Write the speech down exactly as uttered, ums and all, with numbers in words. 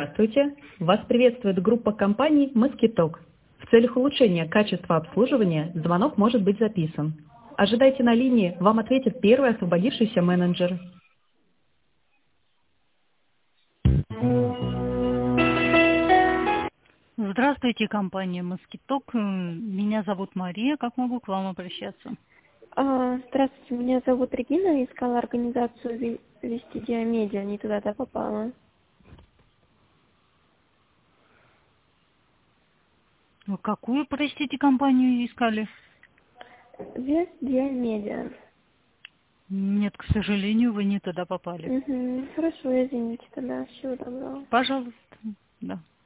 Здравствуйте! Вас приветствует группа компаний Mosquito. В целях улучшения качества обслуживания звонок может быть записан. Ожидайте на линии, вам ответит первый освободившийся менеджер. Здравствуйте, компания Mosquito. Меня зовут Мария. Как могу к вам обращаться? А, Здравствуйте, меня зовут Регина. Искала организацию Ви- вести Диамедиа, не туда-то попала. Вы какую, простите, компанию искали? Вест Диамедиа. Нет, к сожалению, вы не туда попали. Угу. Хорошо, извините тогда. Всего доброго. Пожалуйста. Да.